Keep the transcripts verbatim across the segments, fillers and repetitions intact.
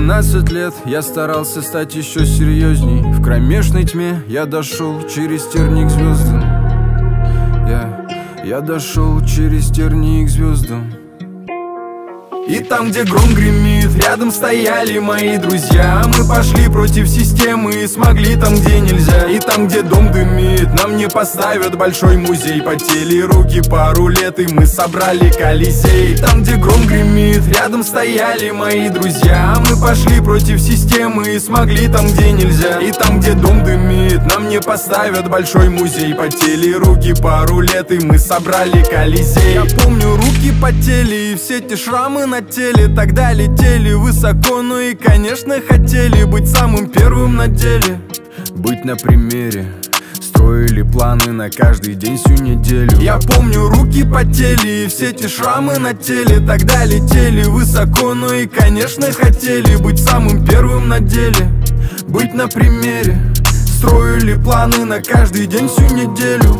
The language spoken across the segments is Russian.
двенадцать лет я старался стать еще серьезней. В кромешной тьме я дошел через терник к звездам. Я, я дошел через терник к звездам. И там, где гром гремит, рядом стояли мои друзья. Мы пошли против системы и смогли там, где нельзя. И там, где дом дымит, нам не поставят большой музей. Потели руки пару лет, и мы собрали Колизей. И там, где гром гремит, рядом стояли мои друзья. Мы пошли против системы и смогли там, где нельзя. И там, где дом дымит, нам не поставят большой музей. Потели руки пару лет, и мы собрали Колизей. Я помню, руки потели, и все те шрамы на теле. Тогда летели высоко, но и, конечно, хотели быть самым первым на деле. Быть на примере, строили планы на каждый день всю неделю. Я помню, руки потели, и все те шрамы на теле. Тогда летели высоко, но и, конечно, хотели быть самым первым на деле. Быть на примере, строили планы на каждый день всю неделю.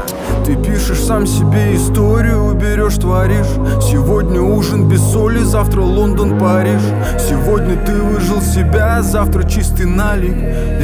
Ты пишешь сам себе историю, берешь, творишь. Сегодня ужин без соли, завтра Лондон, Париж. Сегодня ты выжил себя, завтра чистый налик.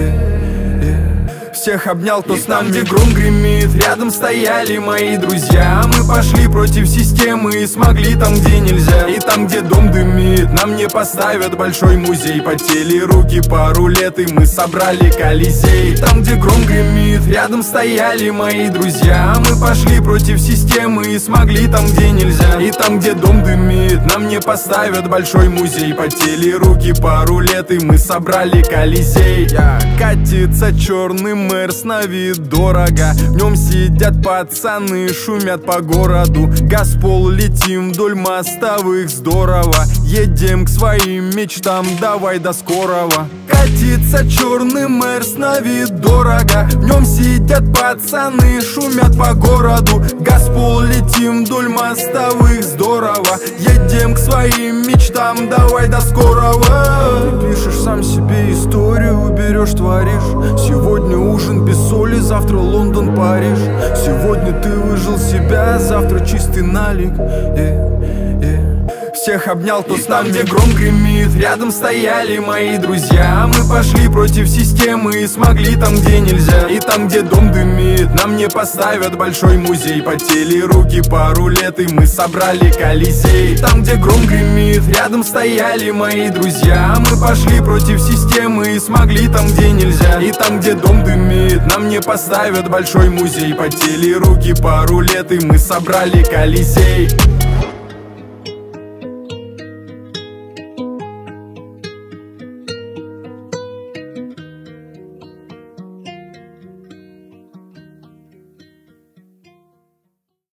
yeah, yeah. Всех обнял, кто с нами. Где гром гремит, рядом стояли мои друзья. Мы пошли против системы и смогли там, где нельзя. И там, где дом дымит, нам не поставят большой музей. Потели руки пару лет, и мы собрали Колизей. И там, где гром гремит, рядом стояли мои друзья. Мы пошли против системы и смогли там, где нельзя. И там, где дом дымит, нам не поставят большой музей. Потели руки пару лет, и мы собрали Колизей. yeah. Катится черный Мерс на вид дорого. В нем сидят пацаны, шумят по городу. Газпол, летим вдоль мостовых, здорово. Едем к своим мечтам, давай до скорого. Катится черный Мерс на вид дорого. В нем сидят пацаны, шумят по городу. Газпол, летим вдоль мостовых, здорово. Едем к своим мечтам, давай до скорого. Ты пишешь сам себе историю, берешь, творишь. Сегодня ужин без соли, завтра Лондон, Париж. Сегодня ты выжил себя, завтра чистый налик. yeah, yeah. Всех обнял, кто с нами. Где гром гремит, рядом стояли мои друзья. Мы пошли против системы и смогли там, где нельзя. И там, где дом дымит, нам не поставят большой музей. Потели руки пару лет, и мы собрали Колизей. И там, где гром гремит, рядом стояли мои друзья. Мы пошли против системы и смогли там, где нельзя. И там, где дом дымит, нам не поставят большой музей. Потели руки пару лет, и мы собрали Колизей.